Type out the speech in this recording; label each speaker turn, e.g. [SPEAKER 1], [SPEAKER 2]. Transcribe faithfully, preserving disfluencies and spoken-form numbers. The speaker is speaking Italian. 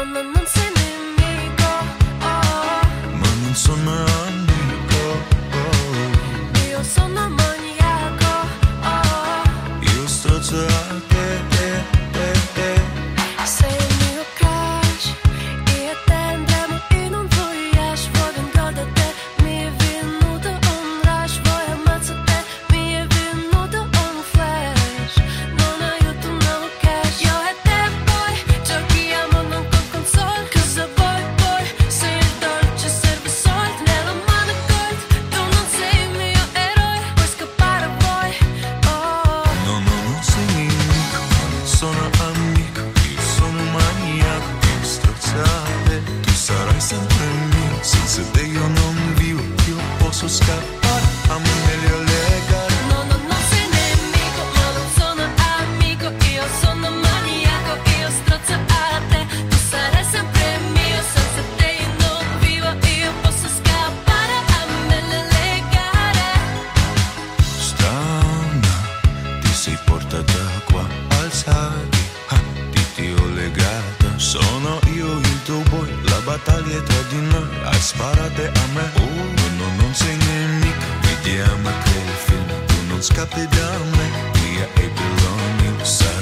[SPEAKER 1] no, non sei nemico, oh.
[SPEAKER 2] Ma non sono amico, oh.
[SPEAKER 1] Io sono maniaco, oh.
[SPEAKER 2] Io strozzo a te, te, te, te.
[SPEAKER 1] Sei il mio crush, io e te andremo in un voyage. Voglio godere, mi è venuto un rush. Voglio ammazzare, mi è venuto un flash. Non aiuto, no cash. Io e te poi giochiamo non con console. Cosa vuoi poi? Se il dolce serve soldi nella mano gold. Tu non sei il mio eroe, puoi scappare vuoi, oh.
[SPEAKER 2] No, no, non sei nemico, sono amico. Io sono maniaco, io strozzo a te. Tu sarai sempre mio, senza te io non vivo. Io posso scappare, a me meglio legare.
[SPEAKER 1] No, no, non sei nemico, ma non sono amico. Io sono maniaco, io strozzo a te. Tu sarai sempre mio, senza te io non vivo. Io posso scappare, a me le legare.
[SPEAKER 2] Strana, ti sei portata qua al sadi, ah, ti ti ho legata. Sono io il tuo boy, la battaglia è tra di noi. Hai sparate a me, oh no, no, non sei nemico. Vediamo quel film, tu non scappi da me. Via e belonging, sai.